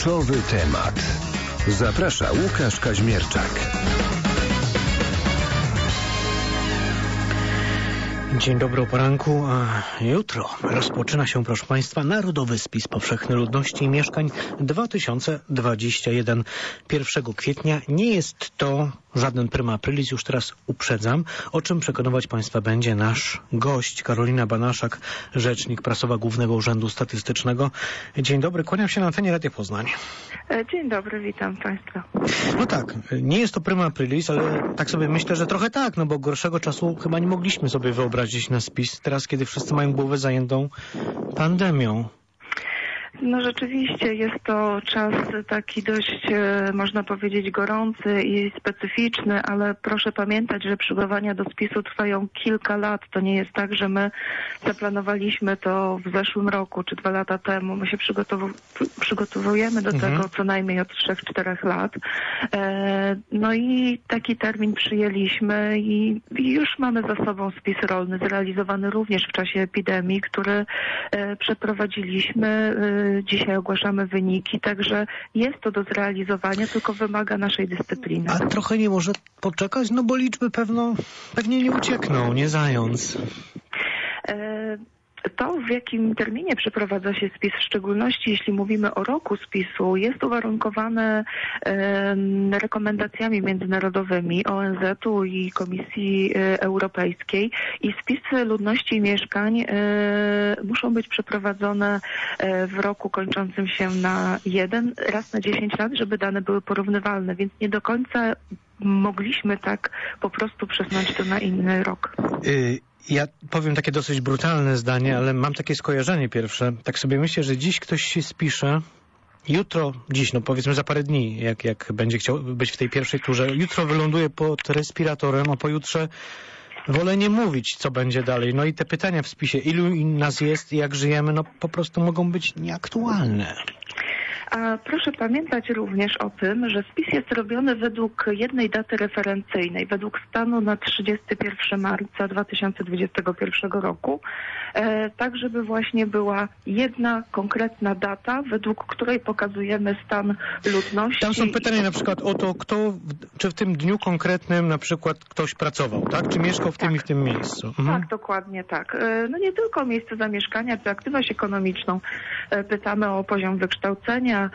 Kluczowy temat. Zaprasza Łukasz Kaźmierczak. Dzień dobry o poranku, a jutro rozpoczyna się, proszę Państwa, Narodowy Spis Powszechny Ludności i Mieszkań 2021. 1 kwietnia nie jest to żaden prima aprilis, już teraz uprzedzam, o czym przekonywać Państwa będzie nasz gość, Karolina Banaszak, rzecznik prasowa Głównego Urzędu Statystycznego. Dzień dobry, kłaniam się na antenie Radia Poznań. Dzień dobry, witam Państwa. No tak, nie jest to prima aprilis, ale tak sobie myślę, że trochę tak, no bo gorszego czasu chyba nie mogliśmy sobie wyobrazić na spis, teraz kiedy wszyscy mają głowę zajętą pandemią. No rzeczywiście jest to czas taki dość, można powiedzieć, gorący i specyficzny, ale proszę pamiętać, że przygotowania do spisu trwają kilka lat. To nie jest tak, że my zaplanowaliśmy to w zeszłym roku czy 2 lata temu. My się przygotowujemy do tego co najmniej od 3-4 lat. No i taki termin przyjęliśmy i już mamy za sobą spis rolny zrealizowany również w czasie epidemii, który przeprowadziliśmy. Dzisiaj ogłaszamy wyniki, także jest to do zrealizowania, tylko wymaga naszej dyscypliny. A trochę nie może poczekać, no bo liczby pewnie nie uciekną, nie zając. To, w jakim terminie przeprowadza się spis, w szczególności jeśli mówimy o roku spisu, jest uwarunkowane rekomendacjami międzynarodowymi ONZ-u i Komisji Europejskiej i spisy ludności i mieszkań muszą być przeprowadzone w roku kończącym się na 1 raz na 10 lat, żeby dane były porównywalne, więc nie do końca mogliśmy tak po prostu przesunąć to na inny rok. Ja powiem takie dosyć brutalne zdanie, ale mam takie skojarzenie pierwsze. Tak sobie myślę, że dziś ktoś się spisze, dziś, no powiedzmy za parę dni, jak będzie chciał być w tej pierwszej turze, jutro wyląduje pod respiratorem, a pojutrze wolę nie mówić, co będzie dalej. No i te pytania w spisie, ilu nas jest i jak żyjemy, no po prostu mogą być nieaktualne. A proszę pamiętać również o tym, że spis jest robiony według jednej daty referencyjnej, według stanu na 31 marca 2021 roku, tak żeby właśnie była jedna konkretna data, według której pokazujemy stan ludności. Tam są pytania na przykład o to, czy w tym dniu konkretnym na przykład ktoś pracował, tak? Czy mieszkał w tym i w tym miejscu? Tak, dokładnie tak. No nie tylko o miejsce zamieszkania, czy aktywność ekonomiczną. Pytamy o poziom wykształcenia,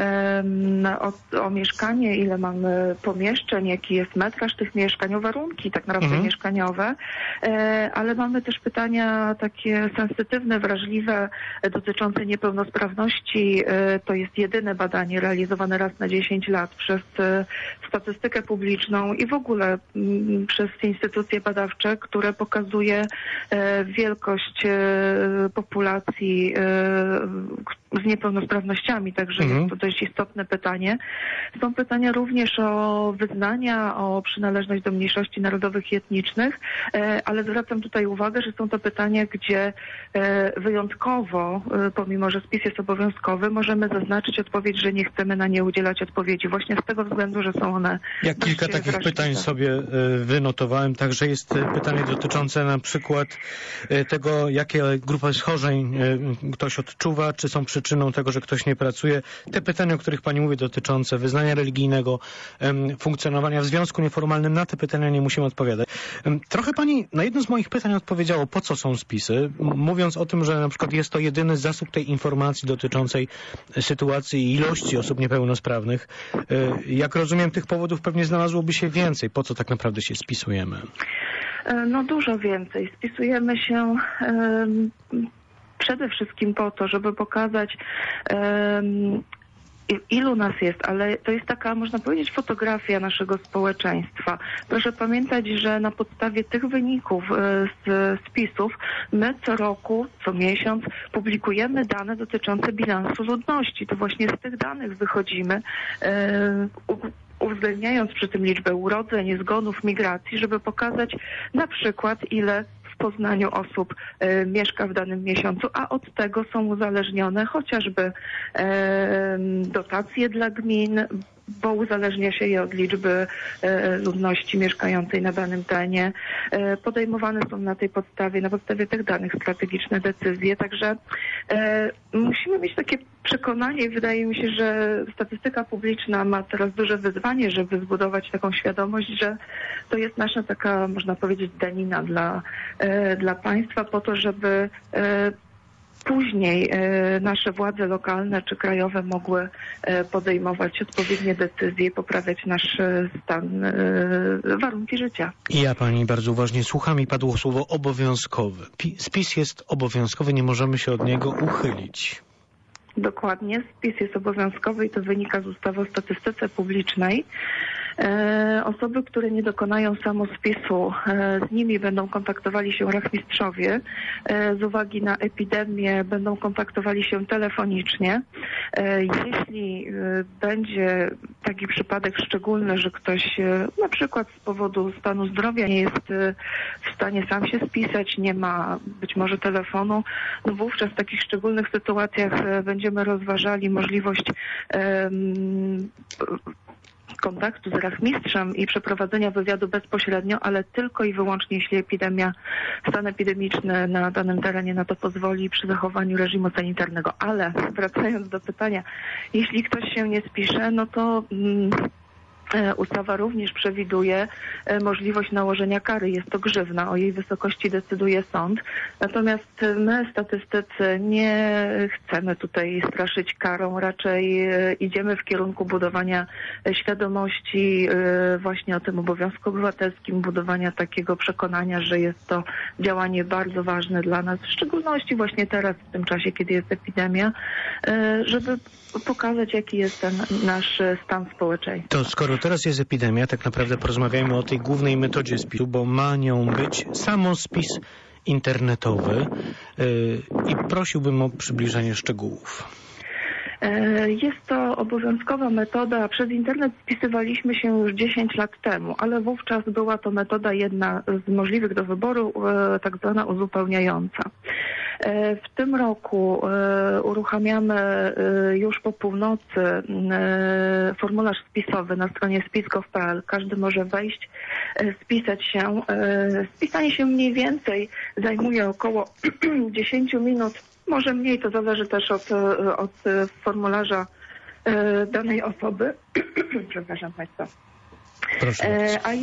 o mieszkanie, ile mamy pomieszczeń, jaki jest metraż tych mieszkań, o warunki tak naprawdę mieszkaniowe, ale mamy też pytania takie sensytywne, wrażliwe, dotyczące niepełnosprawności. To jest jedyne badanie realizowane raz na 10 lat przez statystykę publiczną i w ogóle przez instytucje badawcze, które pokazuje wielkość populacji z niepełnosprawnościami, także jest to dość istotne pytanie. Są pytania również o wyznania, o przynależność do mniejszości narodowych i etnicznych, ale zwracam tutaj uwagę, że są to pytania, gdzie wyjątkowo, pomimo że spis jest obowiązkowy, możemy zaznaczyć odpowiedź, że nie chcemy na nie udzielać odpowiedzi. Właśnie z tego względu, że są one... Ja kilka takich pytań sobie wynotowałem. Także jest pytanie dotyczące na przykład tego, jakie grupy schorzeń ktoś odczuwa, czy są przyczyną tego, że ktoś nie pracuje. Te pytania, o których Pani mówi, dotyczące wyznania religijnego, funkcjonowania w związku nieformalnym, na te pytania nie musimy odpowiadać. Trochę Pani na jedno z moich pytań odpowiedziało, po co są spisy, mówiąc o tym, że na przykład jest to jedyny zasób tej informacji dotyczącej sytuacji i ilości osób niepełnosprawnych. Jak rozumiem, tych powodów pewnie znalazłoby się więcej. Po co tak naprawdę się spisujemy? No dużo więcej. Spisujemy się przede wszystkim po to, żeby pokazać, ilu nas jest, ale to jest taka, można powiedzieć, fotografia naszego społeczeństwa. Proszę pamiętać, że na podstawie tych wyników z spisów my co roku, co miesiąc publikujemy dane dotyczące bilansu ludności. To właśnie z tych danych wychodzimy, uwzględniając przy tym liczbę urodzeń, zgonów, migracji, żeby pokazać na przykład, ile w Poznaniu osób mieszka w danym miesiącu, a od tego są uzależnione chociażby dotacje dla gmin, bo uzależnia się je od liczby ludności mieszkającej na danym terenie. Podejmowane są na podstawie tych danych strategiczne decyzje, także Musimy mieć takie przekonanie i wydaje mi się, że statystyka publiczna ma teraz duże wyzwanie, żeby zbudować taką świadomość, że to jest nasza taka, można powiedzieć, danina dla państwa po to, żeby później nasze władze lokalne czy krajowe mogły podejmować odpowiednie decyzje i poprawiać nasz stan, warunki życia. I ja pani bardzo uważnie słucham i padło słowo obowiązkowy. Spis jest obowiązkowy, nie możemy się od niego uchylić. Dokładnie, spis jest obowiązkowy i to wynika z ustawy o statystyce publicznej. Osoby, które nie dokonają samospisu, z nimi będą kontaktowali się rachmistrzowie. Z uwagi na epidemię będą kontaktowali się telefonicznie. Jeśli będzie taki przypadek szczególny, że ktoś na przykład z powodu stanu zdrowia nie jest w stanie sam się spisać, nie ma być może telefonu, no wówczas w takich szczególnych sytuacjach będziemy rozważali możliwość kontaktu z rachmistrzem i przeprowadzenia wywiadu bezpośrednio, ale tylko i wyłącznie jeśli stan epidemiczny na danym terenie na to pozwoli przy zachowaniu reżimu sanitarnego. Ale wracając do pytania, jeśli ktoś się nie spisze, no to ustawa również przewiduje możliwość nałożenia kary. Jest to grzywna. O jej wysokości decyduje sąd. Natomiast my, statystycy, nie chcemy tutaj straszyć karą. Raczej idziemy w kierunku budowania świadomości właśnie o tym obowiązku obywatelskim, budowania takiego przekonania, że jest to działanie bardzo ważne dla nas, w szczególności właśnie teraz, w tym czasie, kiedy jest epidemia, żeby pokazać, jaki jest ten nasz stan społeczeństwa. To skoro teraz jest epidemia, tak naprawdę porozmawiajmy o tej głównej metodzie spisu, bo ma nią być samospis internetowy i prosiłbym o przybliżenie szczegółów. Jest to obowiązkowa metoda. Przez internet spisywaliśmy się już 10 lat temu, ale wówczas była to metoda jedna z możliwych do wyboru, tak zwana uzupełniająca. W tym roku uruchamiamy już po północy formularz spisowy na stronie spis.gov.pl. Każdy może wejść, spisać się. Spisanie się mniej więcej zajmuje około 10 minut. Może mniej, to zależy też od formularza danej osoby. Przepraszam Państwa. Proszę. A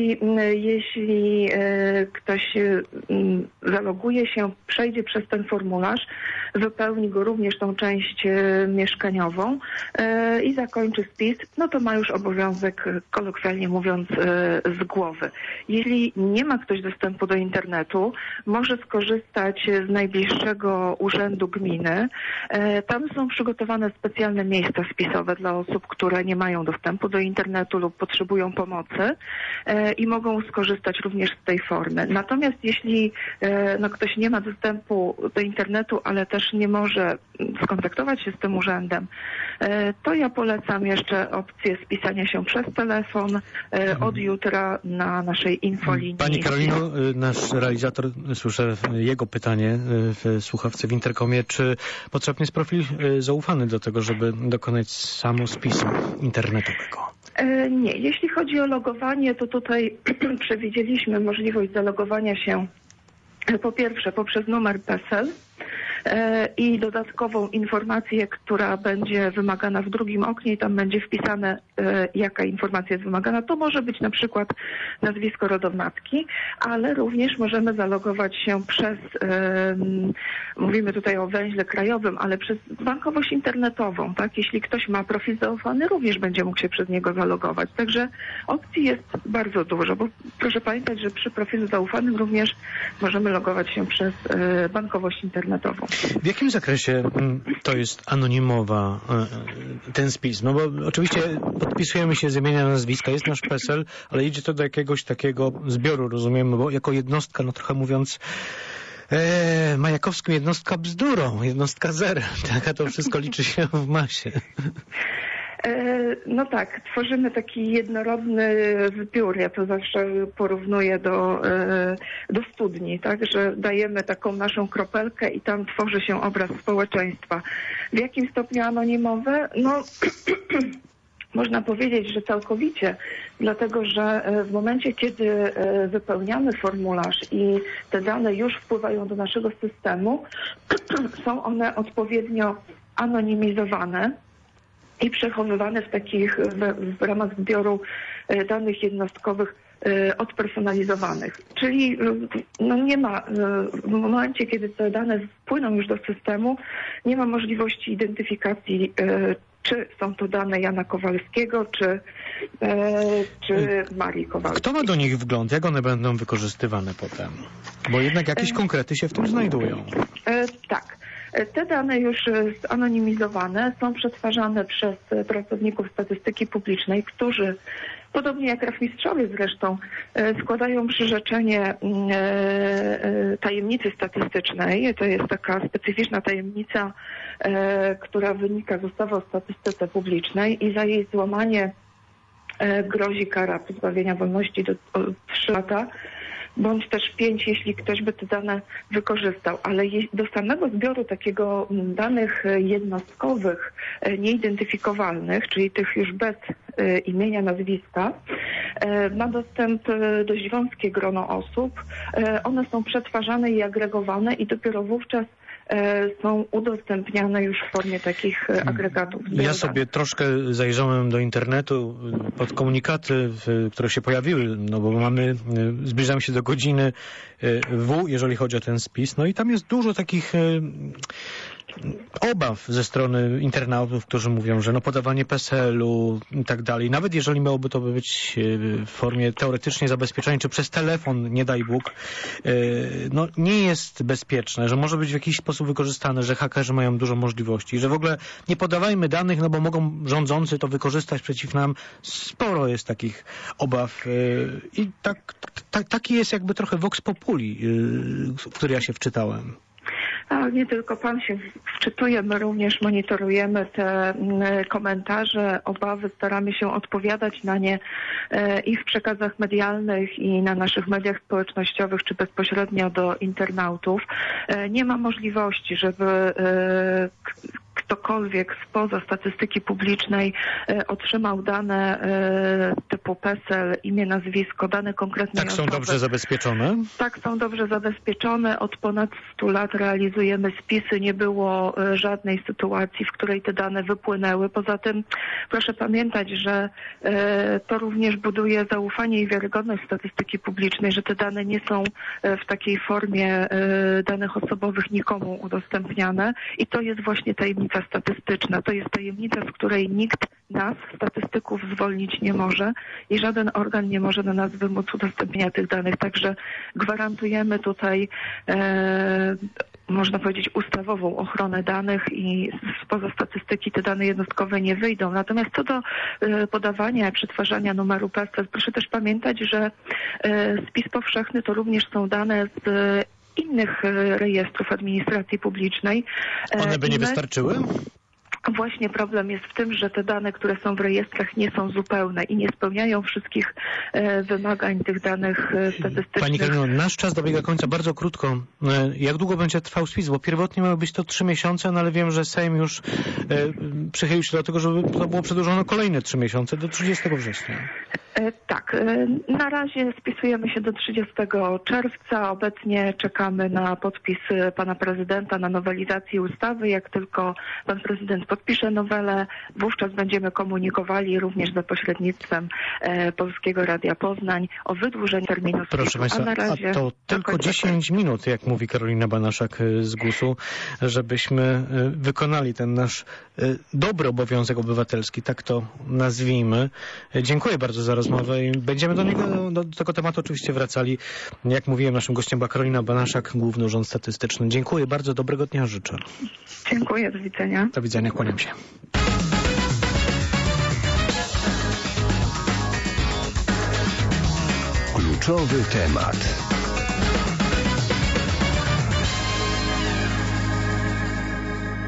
jeśli ktoś zaloguje się, przejdzie przez ten formularz, wypełni go również tą część mieszkaniową i zakończy spis, no to ma już obowiązek, kolokwialnie mówiąc, z głowy. Jeśli nie ma ktoś dostępu do internetu, może skorzystać z najbliższego urzędu gminy. Tam są przygotowane specjalne miejsca spisowe dla osób, które nie mają dostępu do internetu lub potrzebują pomocy i mogą skorzystać również z tej formy. Natomiast jeśli ktoś nie ma dostępu do internetu, ale też nie może skontaktować się z tym urzędem, to ja polecam jeszcze opcję spisania się przez telefon od jutra na naszej infolinii. Pani Karolino, nasz realizator, słyszę jego pytanie w słuchawce w Interkomie, czy potrzebny jest profil zaufany do tego, żeby dokonać samospisu internetowego? Nie. Jeśli chodzi o logowanie, to tutaj przewidzieliśmy możliwość zalogowania się po pierwsze poprzez numer PESEL i dodatkową informację, która będzie wymagana w drugim oknie i tam będzie wpisane, jaka informacja jest wymagana. To może być na przykład nazwisko rodowmatki, ale również możemy zalogować się przez, mówimy tutaj o węźle krajowym, ale przez bankowość internetową, tak? Jeśli ktoś ma profil zaufany, również będzie mógł się przez niego zalogować. Także opcji jest bardzo dużo, bo proszę pamiętać, że przy profilu zaufanym również możemy logować się przez bankowość internetową. W jakim zakresie to jest anonimowa ten spis? No bo oczywiście podpisujemy się z imienia, nazwiska, jest nasz PESEL, ale idzie to do jakiegoś takiego zbioru, rozumiemy, bo jako jednostka, no trochę mówiąc majakowską, jednostka bzdurą, jednostka zero. Tak, to wszystko liczy się w masie. No tak, tworzymy taki jednorodny zbiór. Ja to zawsze porównuję do studni, tak, że dajemy taką naszą kropelkę i tam tworzy się obraz społeczeństwa. W jakim stopniu anonimowe? No Można powiedzieć, że całkowicie, dlatego że w momencie, kiedy wypełniamy formularz i te dane już wpływają do naszego systemu, są one odpowiednio anonimizowane i przechowywane w ramach zbioru danych jednostkowych odpersonalizowanych. Czyli nie ma, w momencie, kiedy te dane wpłyną już do systemu, nie ma możliwości identyfikacji, czy są to dane Jana Kowalskiego, czy Marii Kowalskiej. Kto ma do nich wgląd? Jak one będą wykorzystywane potem? Bo jednak jakieś konkrety się w tym znajdują. Tak. Te dane już zanonimizowane są przetwarzane przez pracowników statystyki publicznej, którzy, podobnie jak rachmistrzowie zresztą, składają przyrzeczenie tajemnicy statystycznej. To jest taka specyficzna tajemnica, która wynika z ustawy o statystyce publicznej i za jej złamanie grozi kara pozbawienia wolności do 3 lata, bądź też 5, jeśli ktoś by te dane wykorzystał. Ale do samego zbioru takiego danych jednostkowych, nieidentyfikowalnych, czyli tych już bez imienia, nazwiska, ma dostęp dość wąskie grono osób. One są przetwarzane i agregowane i dopiero wówczas są udostępniane już w formie takich agregatów. Ja sobie troszkę zajrzałem do internetu pod komunikaty, które się pojawiły, no bo zbliżamy się do godziny W, jeżeli chodzi o ten spis, no i tam jest dużo takich obaw ze strony internautów, którzy mówią, że podawanie PESEL-u i tak dalej, nawet jeżeli miałoby to być w formie teoretycznie zabezpieczenia, czy przez telefon, nie daj Bóg, nie jest bezpieczne, że może być w jakiś sposób wykorzystane, że hakerzy mają dużo możliwości, że w ogóle nie podawajmy danych, bo mogą rządzący to wykorzystać przeciw nam. Sporo jest takich obaw i taki jest jakby trochę vox populi, w który ja się wczytałem. A nie tylko pan się wczytuje, my również monitorujemy te komentarze, obawy, staramy się odpowiadać na nie i w przekazach medialnych, i na naszych mediach społecznościowych, czy bezpośrednio do internautów. Nie ma możliwości, żeby ktokolwiek spoza statystyki publicznej otrzymał dane typu PESEL, imię, nazwisko, dane konkretnej osoby. Tak są dobrze zabezpieczone? Tak, są dobrze zabezpieczone. Od ponad 100 lat realizujemy spisy. Nie było żadnej sytuacji, w której te dane wypłynęły. Poza tym proszę pamiętać, że to również buduje zaufanie i wiarygodność statystyki publicznej, że te dane nie są w takiej formie danych osobowych nikomu udostępniane i to jest właśnie tajemnica statystyczna. To jest tajemnica, z której nikt nas, statystyków, zwolnić nie może i żaden organ nie może na nas wymóc udostępnienia tych danych. Także gwarantujemy tutaj można powiedzieć, ustawową ochronę danych i spoza statystyki te dane jednostkowe nie wyjdą. Natomiast co do podawania, przetwarzania numeru PESEL, proszę też pamiętać, że spis powszechny to również są dane z innych rejestrów administracji publicznej. One by nie wystarczyły? Właśnie problem jest w tym, że te dane, które są w rejestrach, nie są zupełne i nie spełniają wszystkich wymagań tych danych statystycznych. Pani Karolino, nasz czas dobiega końca. Bardzo krótko. Jak długo będzie trwał spis? Bo pierwotnie miały być to 3 miesiące, ale wiem, że Sejm już przychylił się do tego, żeby to było przedłużone kolejne 3 miesiące do 30 września. Tak. Na razie spisujemy się do 30 czerwca. Obecnie czekamy na podpis pana prezydenta na nowelizację ustawy. Jak tylko pan prezydent podpisze nowelę, wówczas będziemy komunikowali również za pośrednictwem Polskiego Radia Poznań o wydłużeniu terminu spisu. Proszę Państwa, a to tylko 10 minut, jak mówi Karolina Banaszak z GUS-u, żebyśmy wykonali ten nasz dobry obowiązek obywatelski, tak to nazwijmy. Dziękuję bardzo za rozmowę i będziemy do tego tematu oczywiście wracali. Jak mówiłem, naszym gościem była Karolina Banaszak, Główny Urząd Statystyczny. Dziękuję bardzo, dobrego dnia życzę. Dziękuję, do widzenia. Do widzenia, kłaniam się. Kluczowy temat.